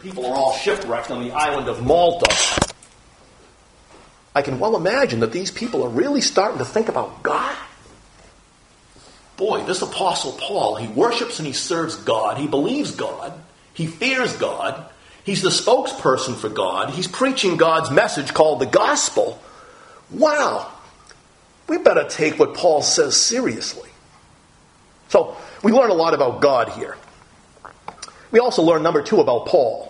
people are all shipwrecked on the island of Malta, I can well imagine that these people are really starting to think about God. Boy, this Apostle Paul, he worships and he serves God. He believes God. He fears God. He's the spokesperson for God. He's preaching God's message called the gospel. Wow. We better take what Paul says seriously. So, we learn a lot about God here. We also learn, number 2, about Paul.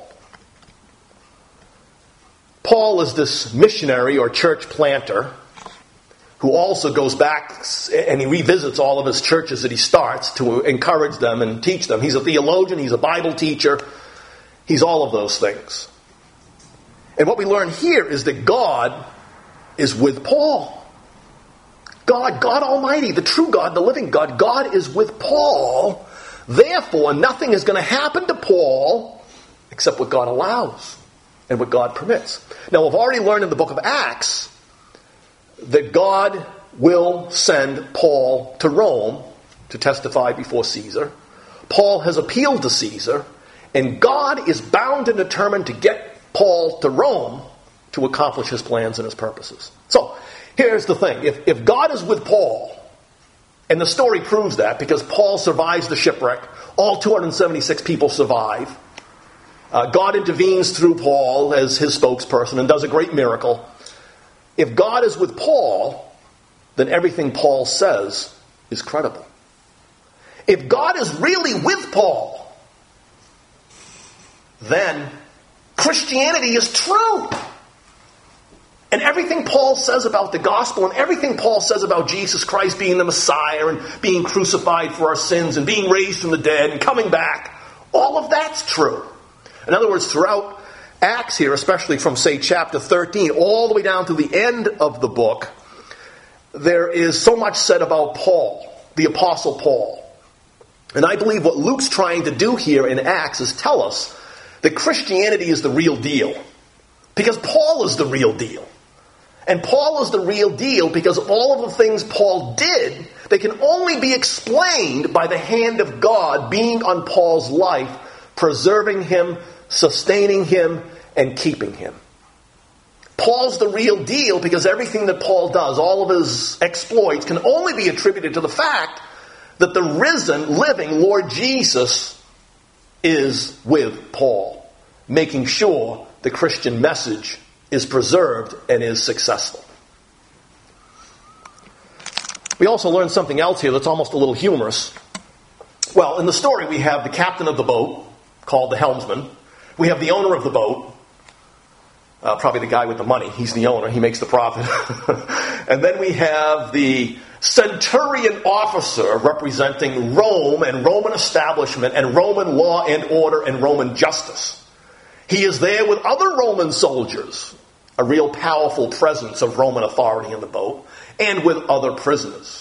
Paul is this missionary or church planter who also goes back and he revisits all of his churches that he starts to encourage them and teach them. He's a theologian, he's a Bible teacher, he's all of those things. And what we learn here is that God is with Paul. God Almighty, the true God, the living God, God is with Paul. Therefore, nothing is going to happen to Paul except what God allows and what God permits. Now, we've already learned in the book of Acts that God will send Paul to Rome to testify before Caesar. Paul has appealed to Caesar, and God is bound and determined to get Paul to Rome to accomplish his plans and his purposes. So, here's the thing. If God is with Paul, and the story proves that because Paul survives the shipwreck, all 276 people survive. God intervenes through Paul as his spokesperson and does a great miracle. If God is with Paul, then everything Paul says is credible. If God is really with Paul, then Christianity is true. And everything Paul says about the gospel and everything Paul says about Jesus Christ being the Messiah and being crucified for our sins and being raised from the dead and coming back, all of that's true. In other words, throughout Acts here, especially from, say, chapter 13, all the way down to the end of the book, there is so much said about Paul, the Apostle Paul. And I believe what Luke's trying to do here in Acts is tell us that Christianity is the real deal. Because Paul is the real deal. And Paul is the real deal because all of the things Paul did, they can only be explained by the hand of God being on Paul's life, preserving him, sustaining him, and keeping him. Paul's the real deal because everything that Paul does, all of his exploits, can only be attributed to the fact that the risen, living Lord Jesus is with Paul, making sure the Christian message is preserved and is successful. We also learn something else here that's almost a little humorous. Well, in the story we have the captain of the boat, called the helmsman. We have the owner of the boat, probably the guy with the money. He's the owner. He makes the profit. And then we have the centurion officer representing Rome and Roman establishment and Roman law and order and Roman justice. He is there with other Roman soldiers, a real powerful presence of Roman authority in the boat, and with other prisoners.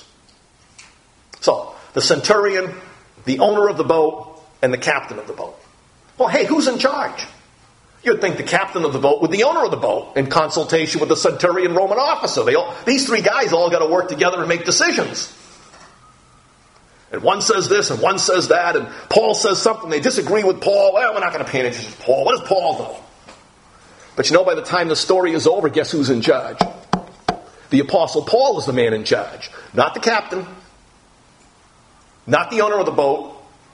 So, the centurion, the owner of the boat, and the captain of the boat. Well, hey, who's in charge? You'd think the captain of the boat with the owner of the boat in consultation with the centurion Roman officer. These three guys all got to work together and make decisions. And one says this and one says that, and Paul says something. They disagree with Paul. Well, we're not going to pay attention to Paul. What does Paul know? But you know, by the time the story is over, guess who's in charge? The Apostle Paul is the man in charge. Not the captain. Not the owner of the boat.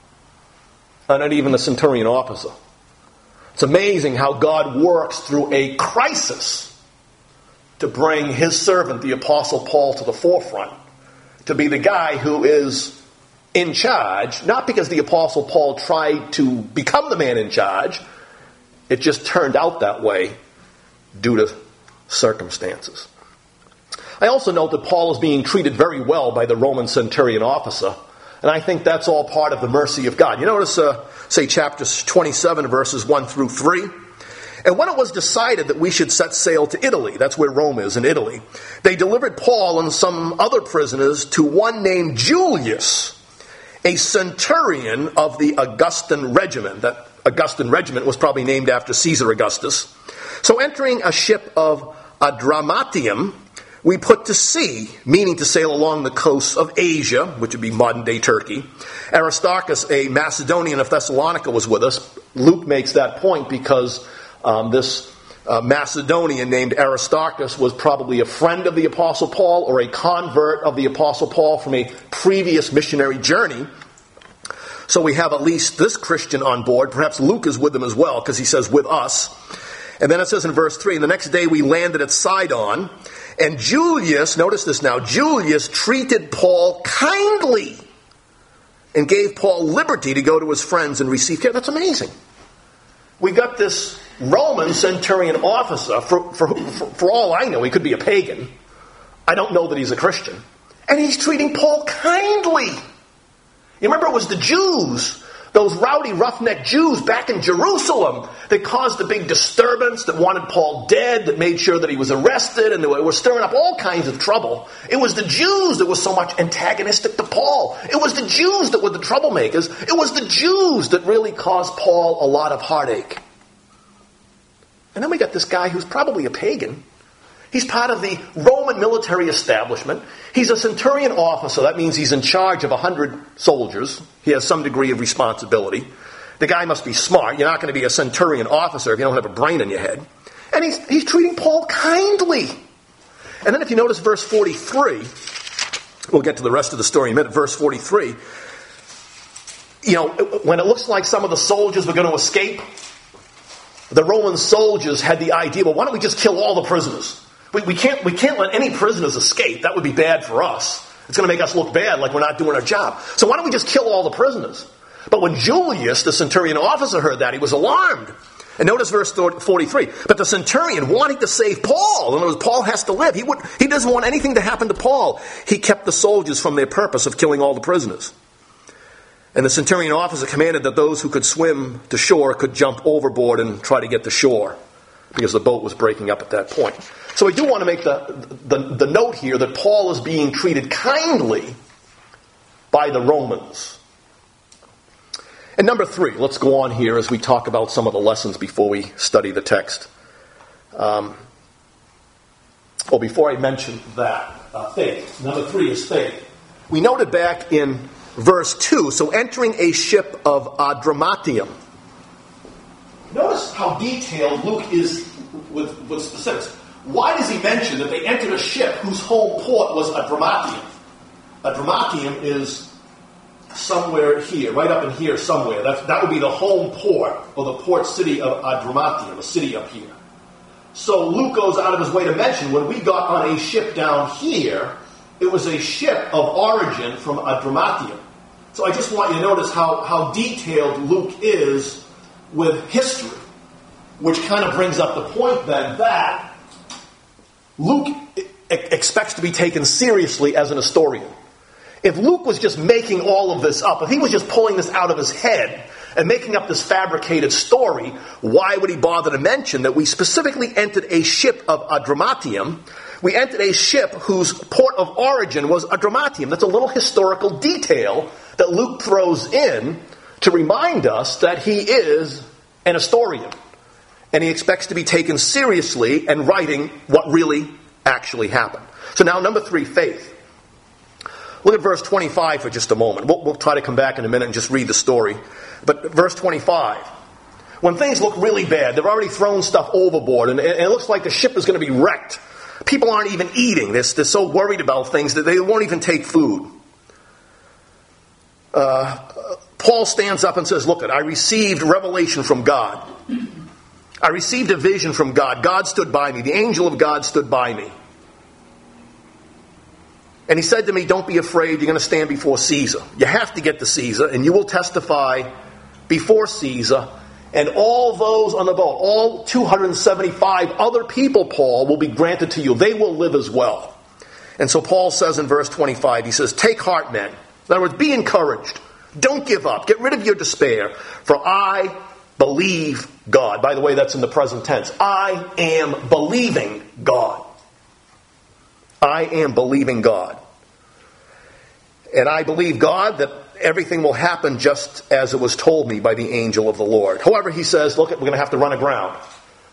Not even the centurion officer. It's amazing how God works through a crisis to bring his servant, the Apostle Paul, to the forefront. To be the guy who is in charge, not because the Apostle Paul tried to become the man in charge. It just turned out that way due to circumstances. I also note that Paul is being treated very well by the Roman centurion officer. And I think that's all part of the mercy of God. You notice, say, chapters 27, verses 1 through 3. And when it was decided that we should set sail to Italy, that's where Rome is, in Italy, they delivered Paul and some other prisoners to one named Julius, a centurion of the Augustan regiment. That Augustan regiment was probably named after Caesar Augustus. So entering a ship of Adramatium, we put to sea, meaning to sail along the coasts of Asia, which would be modern-day Turkey. Aristarchus, a Macedonian of Thessalonica, was with us. Luke makes that point because this Macedonian named Aristarchus was probably a friend of the Apostle Paul or a convert of the Apostle Paul from a previous missionary journey. So we have at least this Christian on board. Perhaps Luke is with them as well, because he says, with us. And then it says in verse 3, and the next day we landed at Sidon, and Julius, notice this now, Julius treated Paul kindly and gave Paul liberty to go to his friends and receive care. That's amazing. We got this Roman centurion officer, for all I know, he could be a pagan. I don't know that he's a Christian. And he's treating Paul kindly. You remember it was the Jews, those rowdy roughneck Jews back in Jerusalem that caused the big disturbance, that wanted Paul dead, that made sure that he was arrested, and they were stirring up all kinds of trouble. It was the Jews that were so much antagonistic to Paul. It was the Jews that were the troublemakers. It was the Jews that really caused Paul a lot of heartache. And then we got this guy who's probably a pagan. He's part of the Roman military establishment. He's a centurion officer. That means he's in charge of 100 soldiers. He has some degree of responsibility. The guy must be smart. You're not going to be a centurion officer if you don't have a brain in your head. And he's treating Paul kindly. And then if you notice verse 43, we'll get to the rest of the story in a minute. Verse 43, when it looks like some of the soldiers were going to escape, the Roman soldiers had the idea, well, why don't we just kill all the prisoners? We can't let any prisoners escape. That would be bad for us. It's going to make us look bad, like we're not doing our job. So why don't we just kill all the prisoners? But when Julius, the centurion officer, heard that, he was alarmed. And notice verse 43. But the centurion, wanting to save Paul, in other words, Paul has to live. He doesn't want anything to happen to Paul. He kept the soldiers from their purpose of killing all the prisoners. And the centurion officer commanded that those who could swim to shore could jump overboard and try to get to shore, because the boat was breaking up at that point. So we do want to make the note here that Paul is being treated kindly by the Romans. And number 3, let's go on here as we talk about some of the lessons before we study the text. Before I mention that, faith. Number 3 is faith. We noted back in verse 2, so entering a ship of Adramyttium. Notice how detailed Luke is with specifics. Why does he mention that they entered a ship whose home port was Adramyttium? Adramyttium is somewhere here, right up in here somewhere. That would be the home port, or the port city of Adramyttium, a city up here. So Luke goes out of his way to mention, when we got on a ship down here, it was a ship of origin from Adramyttium. So I just want you to notice how detailed Luke is with history, which kind of brings up the point then that Luke expects to be taken seriously as an historian. If Luke was just making all of this up, if he was just pulling this out of his head and making up this fabricated story, why would he bother to mention that we specifically entered a ship of Adramyttium? We entered a ship whose port of origin was Adramyttium. That's a little historical detail that Luke throws in to remind us that he is an historian. And he expects to be taken seriously and writing what really actually happened. So now, number 3, faith. Look at verse 25 for just a moment. We'll try to come back in a minute and just read the story. But verse 25. When things look really bad, they've already thrown stuff overboard, and it looks like the ship is going to be wrecked. People aren't even eating. They're so worried about things that they won't even take food. Paul stands up and says, look, I received revelation from God. I received a vision from God. God stood by me. The angel of God stood by me. And he said to me, don't be afraid. You're going to stand before Caesar. You have to get to Caesar, and you will testify before Caesar. And all those on the boat, all 275 other people, Paul, will be granted to you. They will live as well. And so Paul says in verse 25, he says, take heart, men. In other words, be encouraged. Don't give up. Get rid of your despair. For I believe God. By the way, that's in the present tense. I am believing God. I am believing God. And I believe God that everything will happen just as it was told me by the angel of the Lord. However, he says, look, we're going to have to run aground.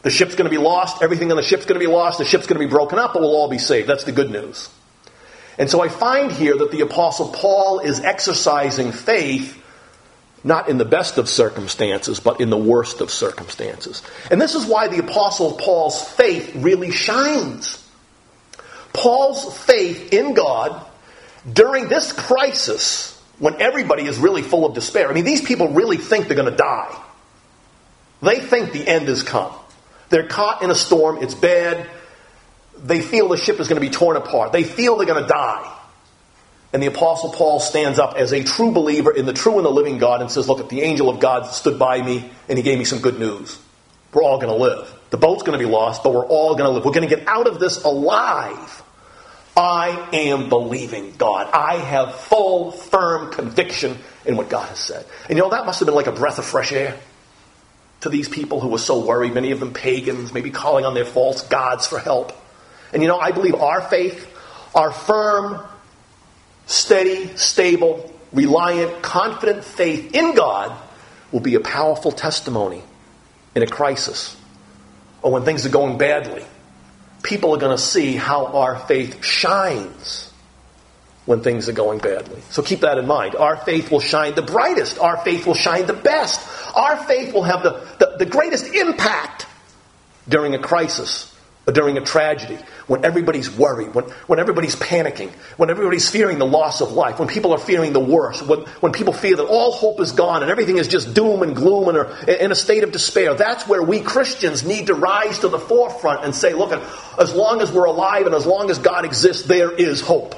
The ship's going to be lost. Everything on the ship's going to be lost. The ship's going to be broken up, but we'll all be saved. That's the good news. And so I find here that the Apostle Paul is exercising faith not in the best of circumstances, but in the worst of circumstances. And this is why the Apostle Paul's faith really shines. Paul's faith in God during this crisis, when everybody is really full of despair. I mean, these people really think they're going to die. They think the end has come. They're caught in a storm. It's bad. They feel the ship is going to be torn apart. They feel they're going to die. And the Apostle Paul stands up as a true believer in the true and the living God and says, look, the angel of God stood by me and he gave me some good news. We're all going to live. The boat's going to be lost, but we're all going to live. We're going to get out of this alive. I am believing God. I have full, firm conviction in what God has said. And that must have been like a breath of fresh air to these people who were so worried, many of them pagans, maybe calling on their false gods for help. And I believe our faith, our firm, steady, stable, reliant, confident faith in God will be a powerful testimony in a crisis or when things are going badly. People are going to see how our faith shines when things are going badly. So keep that in mind. Our faith will shine the brightest. Our faith will shine the best. Our faith will have the greatest impact during a crisis or during a tragedy, when everybody's worried, when everybody's panicking, when everybody's fearing the loss of life, when people are fearing the worst, when people fear that all hope is gone and everything is just doom and gloom and are in a state of despair. That's where we Christians need to rise to the forefront and say, look, as long as we're alive and as long as God exists, there is hope.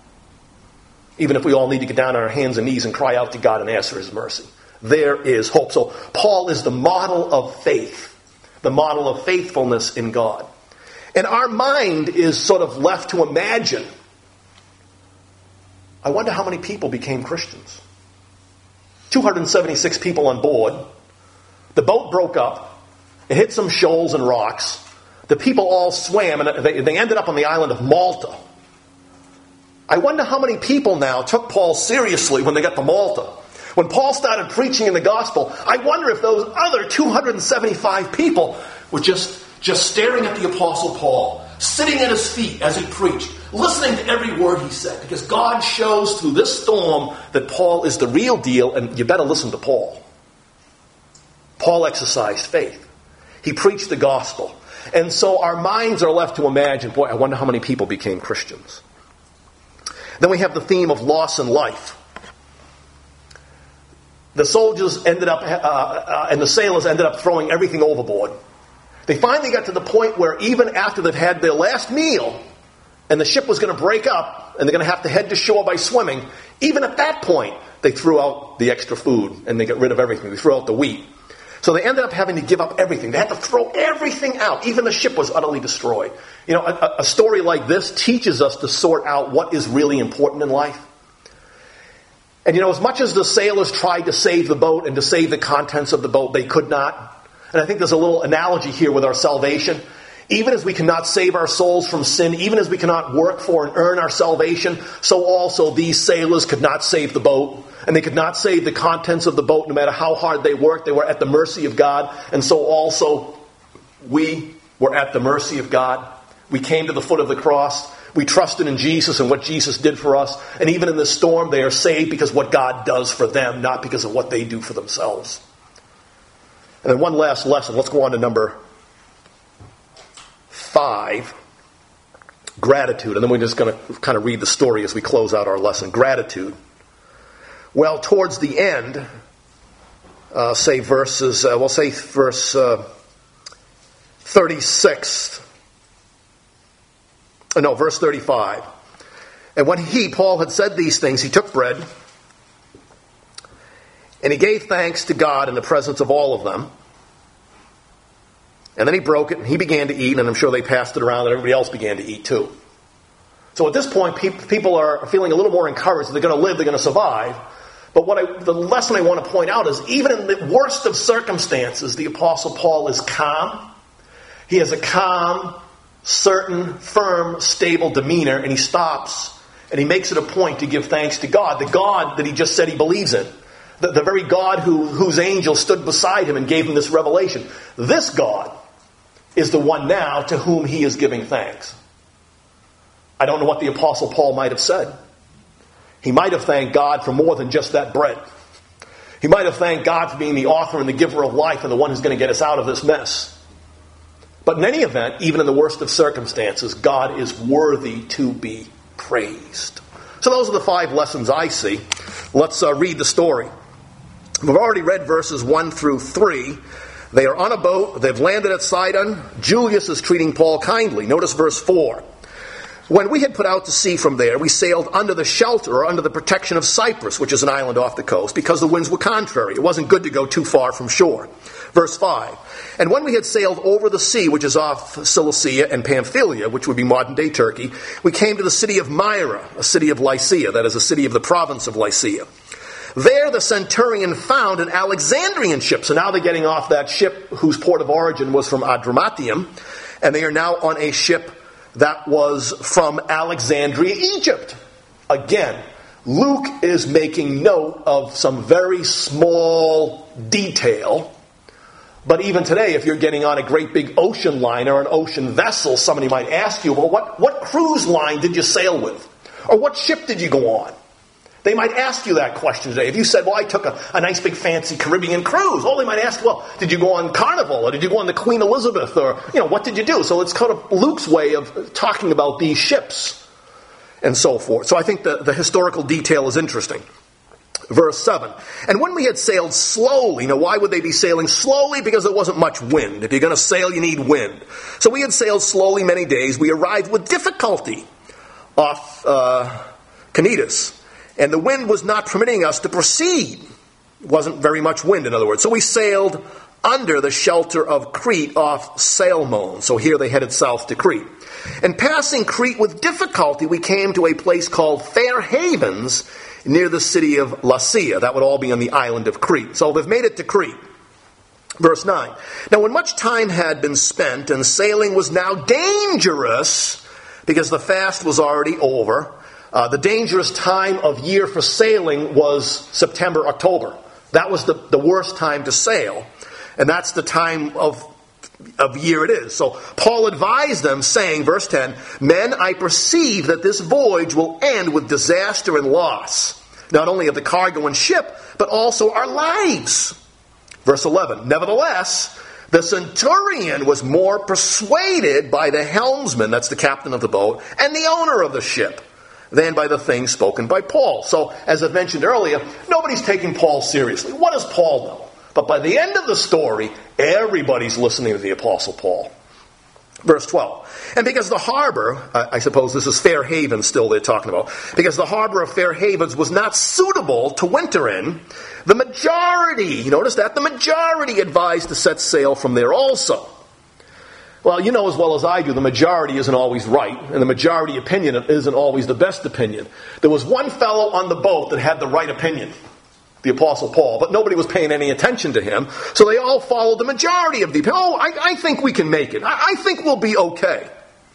Even if we all need to get down on our hands and knees and cry out to God and ask for His mercy. There is hope. So Paul is the model of faith, the model of faithfulness in God. And our mind is sort of left to imagine, I wonder how many people became Christians. 276 people on board. The boat broke up. It hit some shoals and rocks. The people all swam, and they ended up on the island of Malta. I wonder how many people now took Paul seriously when they got to Malta. When Paul started preaching in the gospel, I wonder if those other 275 people were just staring at the Apostle Paul, sitting at his feet as he preached, listening to every word he said. Because God shows through this storm that Paul is the real deal, and you better listen to Paul. Paul exercised faith. He preached the gospel. And so our minds are left to imagine, boy, I wonder how many people became Christians. Then we have the theme of loss and life. The soldiers ended up, and the sailors ended up throwing everything overboard. They finally got to the point where even after they've had their last meal, and the ship was going to break up, and they're going to have to head to shore by swimming, even at that point, they threw out the extra food, and they got rid of everything. They threw out the wheat. So they ended up having to give up everything. They had to throw everything out. Even the ship was utterly destroyed. A story like this teaches us to sort out what is really important in life. And as much as the sailors tried to save the boat and to save the contents of the boat, they could not. And I think there's a little analogy here with our salvation. Even as we cannot save our souls from sin, even as we cannot work for and earn our salvation, so also these sailors could not save the boat. And they could not save the contents of the boat no matter how hard they worked. They were at the mercy of God. And so also we were at the mercy of God. We came to the foot of the cross. We trusted in Jesus and what Jesus did for us. And even in this storm, they are saved because of what God does for them, not because of what they do for themselves. And then one last lesson. Let's go on to number 5. Gratitude. And then we're just going to kind of read the story as we close out our lesson. Gratitude. Well, towards the end, verse 36. No, verse 35. And when Paul, had said these things, he took bread, and he gave thanks to God in the presence of all of them. And then he broke it, and he began to eat, and I'm sure they passed it around, and everybody else began to eat too. So at this point, people are feeling a little more encouraged. They're going to live, they're going to survive. But the lesson I want to point out is, even in the worst of circumstances, the Apostle Paul is calm. He has a calm, certain, firm, stable demeanor, and he stops, and he makes it a point to give thanks to God, the God that he just said he believes in. The very God whose angel stood beside him and gave him this revelation. This God is the one now to whom he is giving thanks. I don't know what the Apostle Paul might have said. He might have thanked God for more than just that bread. He might have thanked God for being the author and the giver of life and the one who's going to get us out of this mess. But in any event, even in the worst of circumstances, God is worthy to be praised. So those are the 5 lessons I see. Let's read the story. We've already read verses 1 through 3. They are on a boat. They've landed at Sidon. Julius is treating Paul kindly. Notice verse 4. When we had put out to sea from there, we sailed under the shelter or under the protection of Cyprus, which is an island off the coast, because the winds were contrary. It wasn't good to go too far from shore. Verse 5. And when we had sailed over the sea, which is off Cilicia and Pamphylia, which would be modern-day Turkey, we came to the city of Myra, a city of Lycia, that is a city of the province of Lycia. There the centurion found an Alexandrian ship. So now they're getting off that ship whose port of origin was from Adramyttium, and they are now on a ship that was from Alexandria, Egypt. Again, Luke is making note of some very small detail. But even today, if you're getting on a great big ocean liner or an ocean vessel, somebody might ask you, well, what cruise line did you sail with? Or what ship did you go on? They might ask you that question today. If you said, well, I took a nice big fancy Caribbean cruise, they might ask, well, did you go on Carnival? Or did you go on the Queen Elizabeth? Or, what did you do? So it's kind of Luke's way of talking about these ships and so forth. So I think the historical detail is interesting. Verse 7. And when we had sailed slowly, why would they be sailing slowly? Because there wasn't much wind. If you're going to sail, you need wind. So we had sailed slowly many days. We arrived with difficulty off Cnidus. And the wind was not permitting us to proceed. It wasn't very much wind, in other words. So we sailed under the shelter of Crete off Salmon. So here they headed south to Crete. And passing Crete with difficulty, we came to a place called Fair Havens near the city of Lasea. That would all be on the island of Crete. So they've made it to Crete. Verse 9. Now when much time had been spent and sailing was now dangerous, because the fast was already over, the dangerous time of year for sailing was September, October. That was the worst time to sail. And that's the time of year it is. So Paul advised them, saying, verse 10, Men, I perceive that this voyage will end with disaster and loss, not only of the cargo and ship, but also our lives. Verse 11, Nevertheless, the centurion was more persuaded by the helmsman, that's the captain of the boat, and the owner of the ship, than by the things spoken by Paul. So, as I've mentioned earlier, nobody's taking Paul seriously. What does Paul know? But by the end of the story, everybody's listening to the Apostle Paul. Verse 12. And because the harbor, I suppose this is Fair Havens still they're talking about, because the harbor of Fair Havens was not suitable to winter in, the majority, you notice that? The majority advised to set sail from there also. Well, you know as well as I do, the majority isn't always right, and the majority opinion isn't always the best opinion. There was one fellow on the boat that had the right opinion, the Apostle Paul, but nobody was paying any attention to him, so they all followed the majority of the opinion. I think we can make it. I think we'll be okay.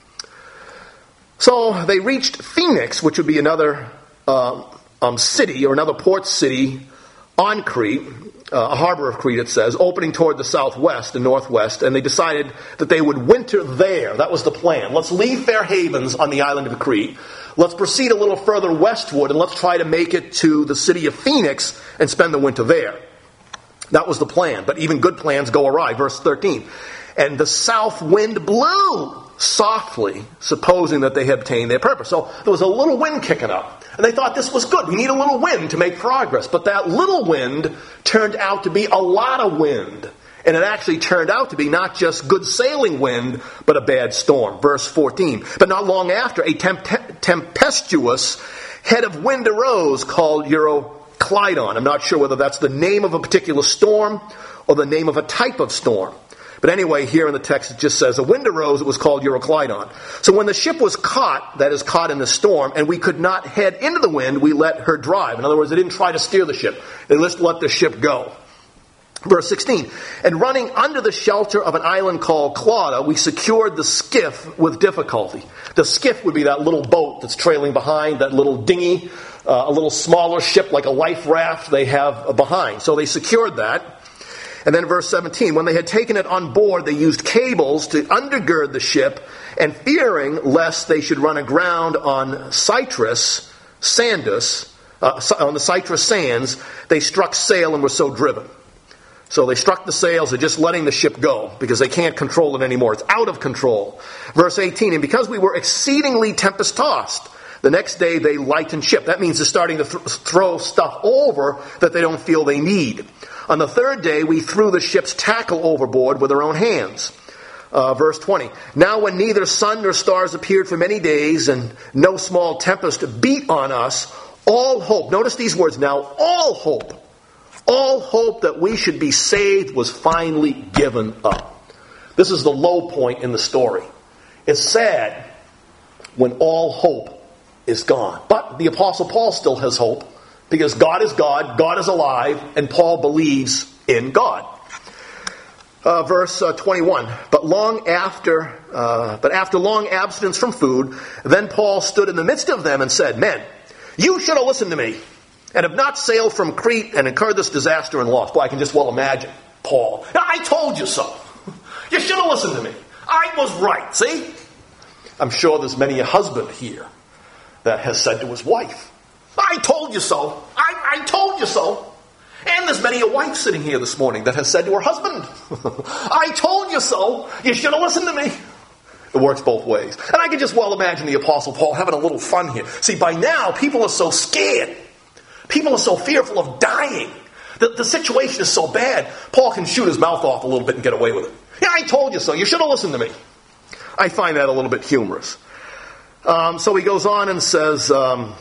So they reached Phoenix, which would be another city, or another port city on Crete, a harbor of Crete, it says, opening toward the southwest and northwest, and they decided that they would winter there. That was the plan. Let's leave Fair Havens on the island of Crete. Let's proceed a little further westward, and let's try to make it to the city of Phoenix and spend the winter there. That was the plan, but even good plans go awry. Verse 13. And the south wind blew softly, supposing that they had obtained their purpose. So there was a little wind kicking up. And they thought this was good. We need a little wind to make progress. But that little wind turned out to be a lot of wind. And it actually turned out to be not just good sailing wind, but a bad storm. Verse 14. But not long after, a tempestuous head of wind arose called Euroclydon. I'm not sure whether that's the name of a particular storm or the name of a type of storm. But anyway, here in the text it just says, a wind arose, it was called Euroclydon. So when the ship was caught, that is caught in the storm, and we could not head into the wind, we let her drive. In other words, they didn't try to steer the ship. They just let the ship go. Verse 16, and running under the shelter of an island called Clauda, we secured the skiff with difficulty. The skiff would be that little boat that's trailing behind, that little dinghy, a little smaller ship like a life raft they have behind. So they secured that. And then verse 17, when they had taken it on board, they used cables to undergird the ship, and fearing lest they should run aground on Cyprus sands, they struck sail and were so driven. So they struck the sails, they're just letting the ship go because they can't control it anymore. It's out of control. Verse 18, and because we were exceedingly tempest-tossed, the next day they lightened ship. That means they're starting to throw stuff over that they don't feel they need. On the third day, we threw the ship's tackle overboard with our own hands. Verse 20, now when neither sun nor stars appeared for many days and no small tempest beat on us, all hope, notice these words now, all hope that we should be saved was finally given up. This is the low point in the story. It's sad when all hope is gone. But the Apostle Paul still has hope because God is God, God is alive, and Paul believes in God. Verse 21, but after long abstinence from food, then Paul stood in the midst of them and said, men, you should have listened to me and have not sailed from Crete and incurred this disaster and loss. Boy, I can just well imagine Paul. I told you so. You should have listened to me. I was right, see? I'm sure there's many a husband here that has said to his wife, I told you so. I told you so. And there's many a wife sitting here this morning that has said to her husband, I told you so. You should have listened to me. It works both ways. And I can just well imagine the Apostle Paul having a little fun here. See, by now, people are so scared. People are so fearful of dying. The situation is so bad, Paul can shoot his mouth off a little bit and get away with it. Yeah, I told you so. You should have listened to me. I find that a little bit humorous. So he goes on and says,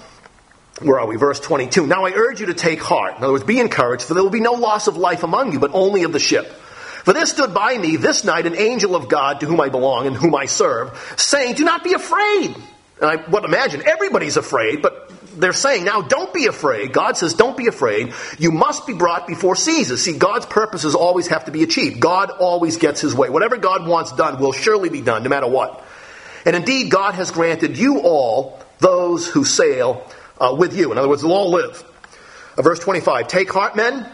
where are we? Verse 22. Now I urge you to take heart. In other words, be encouraged, for there will be no loss of life among you, but only of the ship. For there stood by me this night an angel of God to whom I belong and whom I serve, saying, do not be afraid. And I would imagine everybody's afraid, but they're saying, now don't be afraid. God says, don't be afraid. You must be brought before Caesar. See, God's purposes always have to be achieved. God always gets his way. Whatever God wants done will surely be done, no matter what. And indeed, God has granted you all, those who sail with you. In other words, they'll all live. Verse 25, take heart, men.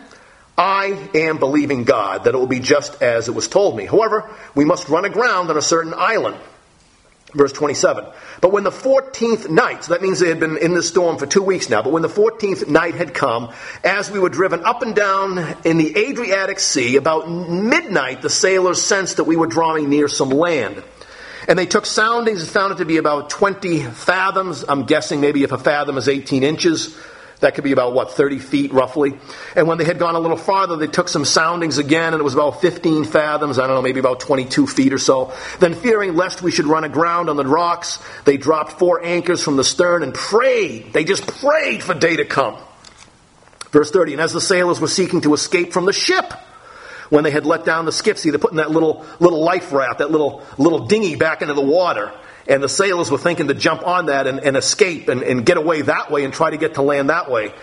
I am believing God that it will be just as it was told me. However, we must run aground on a certain island. Verse 27. But when the 14th night, so that means they had been in this storm for 2 weeks now, but when the 14th night had come, as we were driven up and down in the Adriatic Sea, about midnight the sailors sensed that we were drawing near some land. And they took soundings and found it to be about 20 fathoms. I'm guessing maybe if a fathom is 18 inches, that could be about, 30 feet roughly. And when they had gone a little farther, they took some soundings again, and it was about 15 fathoms, I don't know, maybe about 22 feet or so. Then fearing lest we should run aground on the rocks, they dropped 4 anchors from the stern and prayed. They just prayed for day to come. Verse 30, and as the sailors were seeking to escape from the ship, when they had let down the skiff, see, they're putting that little life raft, that little dinghy back into the water. And the sailors were thinking to jump on that and escape and get away that way and try to get to land that way.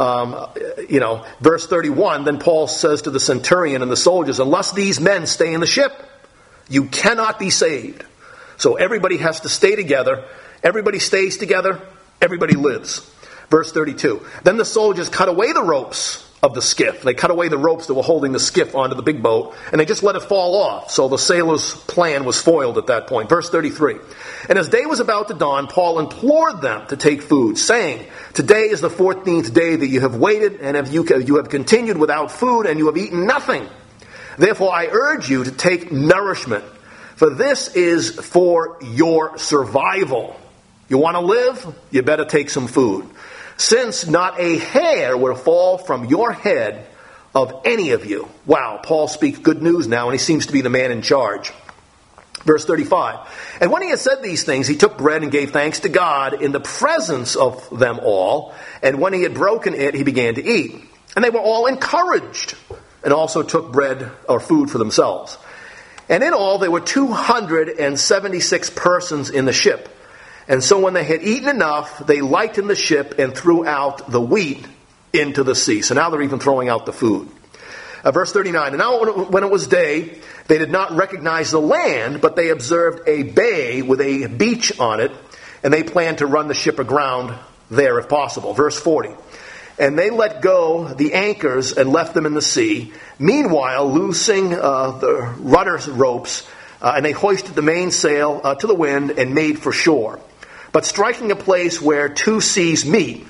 Verse 31, then Paul says to the centurion and the soldiers, unless these men stay in the ship, you cannot be saved. So everybody has to stay together. Everybody stays together. Everybody lives. Verse 32, then the soldiers cut away the ropes of the skiff. They cut away the ropes that were holding the skiff onto the big boat, and they just let it fall off. So the sailors' plan was foiled at that point. Verse 33. And as day was about to dawn, Paul implored them to take food, saying, today is the 14th day that you have waited, and you have continued without food, and you have eaten nothing. Therefore I urge you to take nourishment, for this is for your survival. You want to live? You better take some food. Since not a hair will fall from your head of any of you. Wow, Paul speaks good news now, and he seems to be the man in charge. Verse 35. And when he had said these things, he took bread and gave thanks to God in the presence of them all. And when he had broken it, he began to eat. And they were all encouraged, and also took bread or food for themselves. And in all, there were 276 persons in the ship. And so when they had eaten enough, they lightened the ship and threw out the wheat into the sea. So now they're even throwing out the food. Verse 39, and now when it was day, they did not recognize the land, but they observed a bay with a beach on it, and they planned to run the ship aground there if possible. Verse 40, And they let go the anchors and left them in the sea. Meanwhile, loosing the rudder ropes, and they hoisted the mainsail to the wind and made for shore. But striking a place where two seas meet,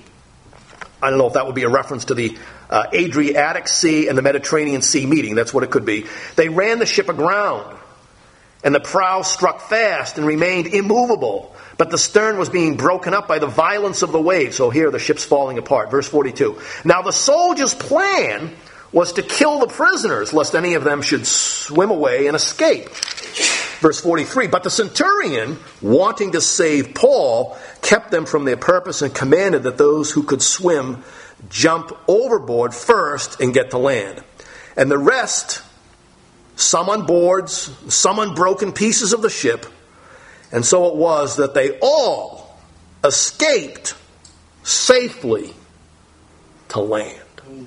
I don't know if that would be a reference to the Adriatic Sea and the Mediterranean Sea meeting. That's what it could be. They ran the ship aground, and the prow struck fast and remained immovable. But the stern was being broken up by the violence of the waves. So here the ship's falling apart. Verse 42. Now the soldiers' plan was to kill the prisoners, lest any of them should swim away and escape. Verse 43. But the centurion, wanting to save Paul, kept them from their purpose and commanded that those who could swim jump overboard first and get to land. And the rest, some on boards, some on broken pieces of the ship. And so it was that they all escaped safely to land.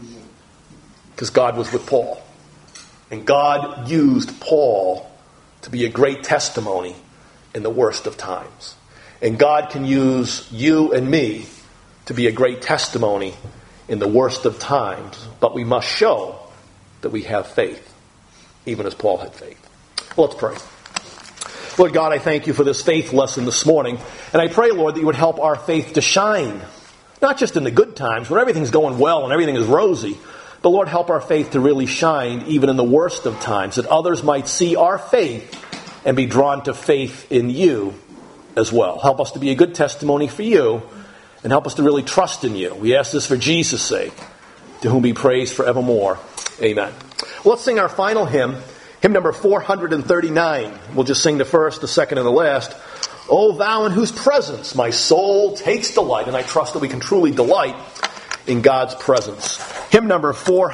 Because God was with Paul. And God used Paul to be a great testimony in the worst of times. And God can use you and me to be a great testimony in the worst of times. But we must show that we have faith, even as Paul had faith. Well, let's pray. Lord God, I thank you for this faith lesson this morning. And I pray, Lord, that you would help our faith to shine. Not just in the good times, when everything's going well and everything is rosy. But Lord, help our faith to really shine even in the worst of times, that others might see our faith and be drawn to faith in you as well. Help us to be a good testimony for you, and help us to really trust in you. We ask this for Jesus' sake, to whom be praised forevermore. Amen. Well, let's sing our final hymn, hymn number 439. We'll just sing the first, the second, and the last. O thou in whose presence my soul takes delight, and I trust that we can truly delight in God's presence. Hymn number 439.